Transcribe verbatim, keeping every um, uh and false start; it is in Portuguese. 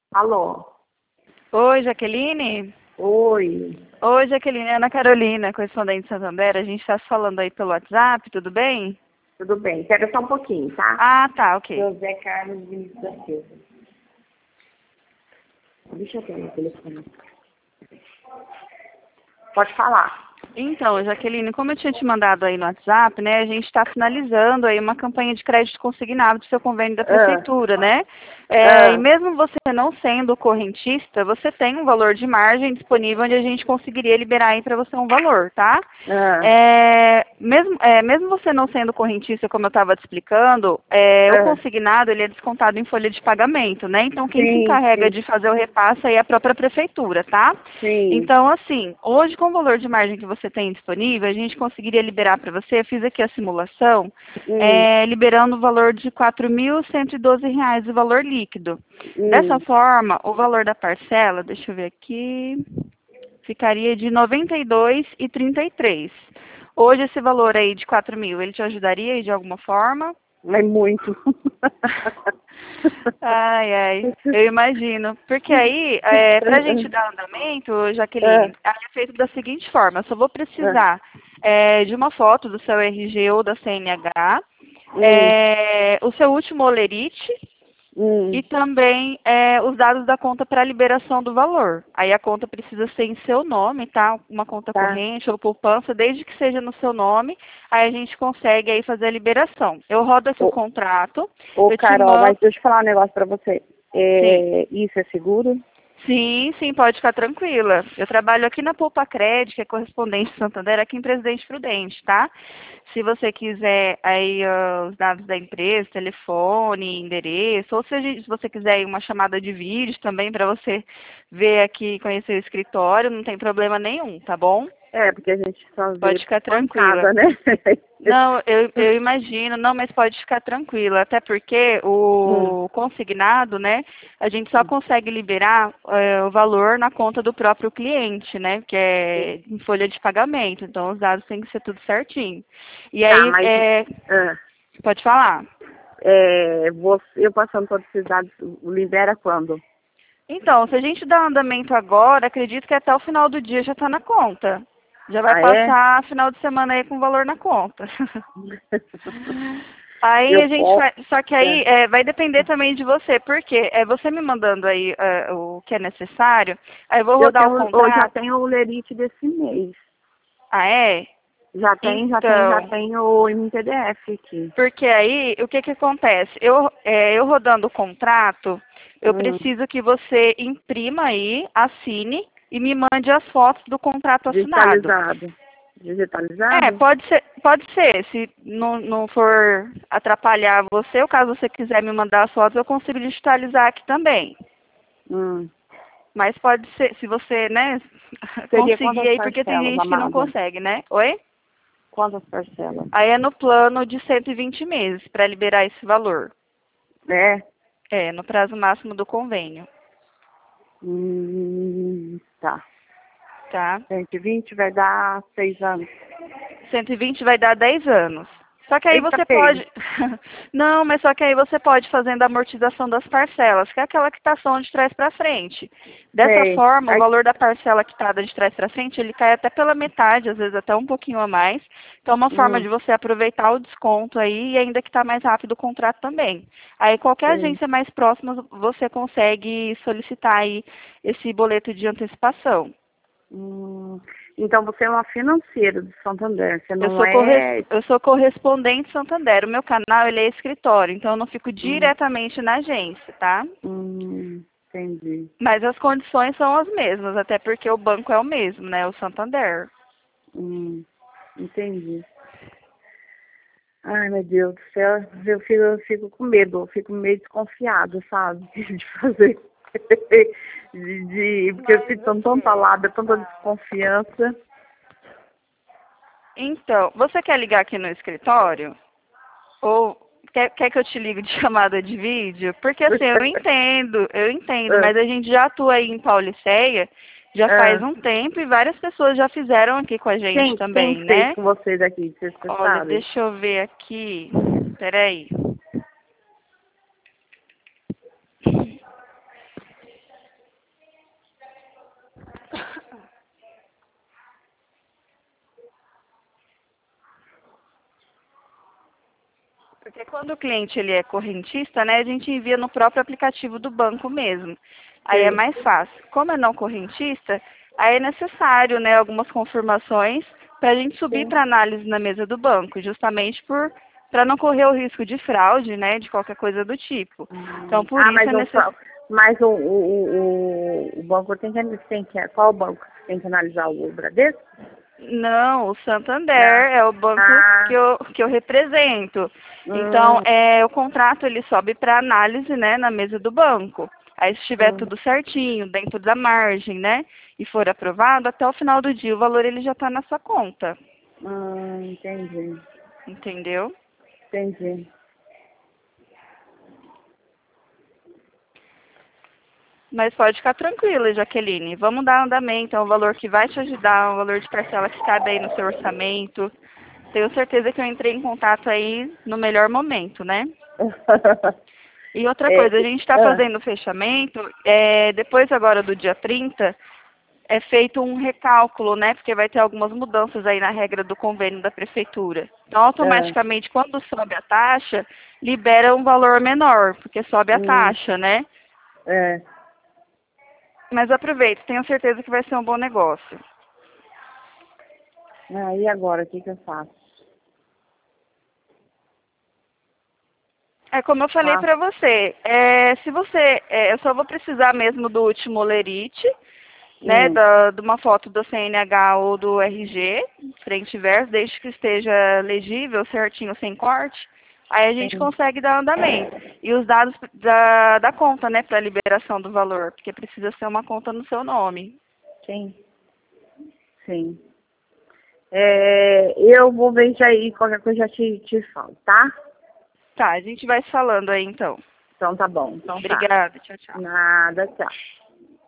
Alô? Oi, Jaqueline? Oi. Oi, Jaqueline, Ana Carolina, correspondente de Santander. A gente está se falando aí pelo WhatsApp, tudo bem? Tudo bem? Espera só um pouquinho, tá? Ah, tá, ok. José Carlos Vinícius da Silva. Deixa eu ter no telefone. Pode falar. Então, Jaqueline, como eu tinha te mandado aí no WhatsApp, né, a gente está finalizando aí uma campanha de crédito consignado do seu convênio da Ah, prefeitura, né? É, e ah, mesmo você não sendo correntista, você tem um valor de margem disponível onde a gente conseguiria liberar aí para você um valor, tá? ah, É, mesmo, é, mesmo você não sendo correntista, como eu estava te explicando, é, o ah. consignado ele é descontado em folha de pagamento, né? Então quem se Sim, encarrega sim, de fazer o repasse aí é a própria prefeitura, tá? sim. Então, assim, hoje com o valor de margem que você tem disponível, a gente conseguiria liberar para você, eu fiz aqui a simulação, Hum, é, liberando o valor de quatro mil cento e doze reais, o valor líquido. Dessa hum. forma, o valor da parcela, deixa eu ver aqui, ficaria de noventa e dois reais e trinta e três centavos. Hoje esse valor aí de quatro mil, ele te ajudaria aí de alguma forma? É muito. Ai, ai, eu imagino. Porque aí, é, para a gente dar andamento, Ah, Jaqueline, aí é feito da seguinte forma: eu só vou ah, precisar é, de uma foto do seu R G ou da C N H, hum, é, o seu último olerite hum. e também é, os dados da conta para liberação do valor. Aí a conta precisa ser em seu nome, tá? Uma conta Tá. corrente ou poupança, desde que seja no seu nome, aí a gente consegue aí fazer a liberação. Eu rodo aqui o Ô, contrato, ô, eu te Carol, mas mando. deixa eu falar um negócio pra você. Sim. É, isso é seguro? Sim, sim, pode ficar tranquila. Eu trabalho aqui na Poupa Cred, que é correspondente de Santander, aqui em Presidente Prudente, tá? Se você quiser aí ah, os dados da empresa, telefone, endereço, ou se, a gente- se você quiser aí uma chamada de vídeo também para você ver aqui, conhecer o escritório, não tem problema nenhum, tá bom? É, porque a gente só vê Pode ficar só em tranquila. casa, né? Não, eu, eu imagino, não, mas pode ficar tranquila, até porque Hum, o consignado, né, a gente só consegue liberar é, o valor na conta do próprio cliente, né, que é sim. em folha de pagamento, então os dados têm que ser tudo certinho. E Tá, aí, mas é, ah, pode falar. é, você, eu passando todos esses dados, libera quando? Então, se a gente dá andamento agora, acredito que até o final do dia já está na conta. Já vai Ah, é? passar final de semana aí com o valor na conta. Aí Eu a gente posso. vai, só que aí é, vai depender também de você, porque é você me mandando aí é, o que é necessário, aí eu vou Eu rodar o tenho, eu já contrato. tenho o lerite desse mês. Ah, é? Já tem, já tem, já Então, tenho em P D F aqui. porque aí o que que acontece? Eu, é, eu rodando o contrato, eu Hum, preciso que você imprima aí, assine e me mande as fotos do contrato assinado. digitalizado. É, Digitalizado? pode ser, pode ser. Se não, não for atrapalhar você, ou caso você quiser me mandar as fotos, eu consigo digitalizar aqui também. Hum. Mas pode ser, se você, né, Seria conseguir quantas aí, porque tem parcelas, gente que não amada? consegue, né? Oi? Quantas parcelas? Aí é no plano de cento e vinte meses para liberar esse valor. É? É, no prazo máximo do convênio, Hum, tá. tá? cento e vinte vai dar seis anos. cento e vinte vai dar dez anos. Só que aí Eita, você pega. pode. Não, mas só que aí você pode fazendo a amortização das parcelas, que é aquela quitação de trás para frente. Dessa Sei. forma, o Aí, valor da parcela quitada de trás para frente, ele cai até pela metade, às vezes até um pouquinho a mais. Então, é uma forma hum, de você aproveitar o desconto aí e ainda quitar mais rápido o contrato também. Aí, qualquer sei. agência mais próxima, você consegue solicitar aí esse boleto de antecipação. Hum, então você é uma financeira do Santander, você Eu não sou, corres... é. eu sou correspondente Santander. O meu canal ele é escritório, então eu não fico Hum, diretamente na agência, tá? hum, entendi. Mas as condições são as mesmas, até porque o banco é o mesmo, né? O Santander. Hum, entendi. Ai, meu Deus do céu, eu fico, eu fico com medo, eu fico meio desconfiada, sabe? De fazer. De, de, porque eu fico tão, tanta lábia, tanta desconfiança. Então, você quer ligar aqui no escritório? Ou quer, quer que eu te ligue de chamada de vídeo? Porque assim, eu entendo, eu entendo, Ah, mas a gente já atua aí em Pauliceia já faz ah. um tempo e várias pessoas já fizeram aqui com a gente Quem, quem também, fez né? com vocês aqui, vocês você Olha, sabe? deixa eu ver aqui. Peraí. Porque quando o cliente ele é correntista, né, a gente envia no próprio aplicativo do banco mesmo. Aí é Sim. mais fácil. Como é não correntista, aí é necessário, né, algumas confirmações para a gente subir Sim. para análise na mesa do banco, justamente por para não correr o risco de fraude, né, de qualquer coisa do tipo. Então, por Ah, isso mas é o, necessário. mas o, o, o, o banco tem que, tem que... Qual banco tem que analisar? O Bradesco? Não, o Não. Santander é o banco que Ah, eu, que eu represento. Então, hum, é, o contrato ele sobe para análise, né, na mesa do banco. Aí, se estiver hum, tudo certinho, dentro da margem, né, e for aprovado, até o final do dia o valor ele já está na sua conta, hum, entendi. entendeu? Entendi. Mas pode ficar tranquila, Jaqueline. Vamos dar andamento, é um valor que vai te ajudar, um valor de parcela que cabe aí no seu orçamento. Tenho certeza que eu entrei em contato aí no melhor momento, né? E outra É, coisa, a gente está ah, fazendo o fechamento, é, depois agora do dia trinta, é feito um recálculo, né? Porque vai ter algumas mudanças aí na regra do convênio da prefeitura. Então, ah, automaticamente, quando sobe a taxa, libera um valor menor, porque sobe a hum, taxa, né? é. Mas aproveita, tenho certeza que vai ser um bom negócio. Ah, e agora, o que que eu faço? É como eu falei Ah, para você, é, se você, é, eu só vou precisar mesmo do último lerite, né, hum, da, de uma foto do C N H ou do R G, frente e verso, desde que esteja legível, certinho, sem corte, aí a gente sim, consegue dar andamento. E os dados da, da conta, né, para liberação do valor, porque precisa ser uma conta no seu nome. sim, sim. É, eu vou ver isso aí, qualquer coisa eu já te, te falo, tá? Tá, a gente vai se falando aí então. Então tá bom, então tá. Obrigada, tchau, tchau. Nada, tchau.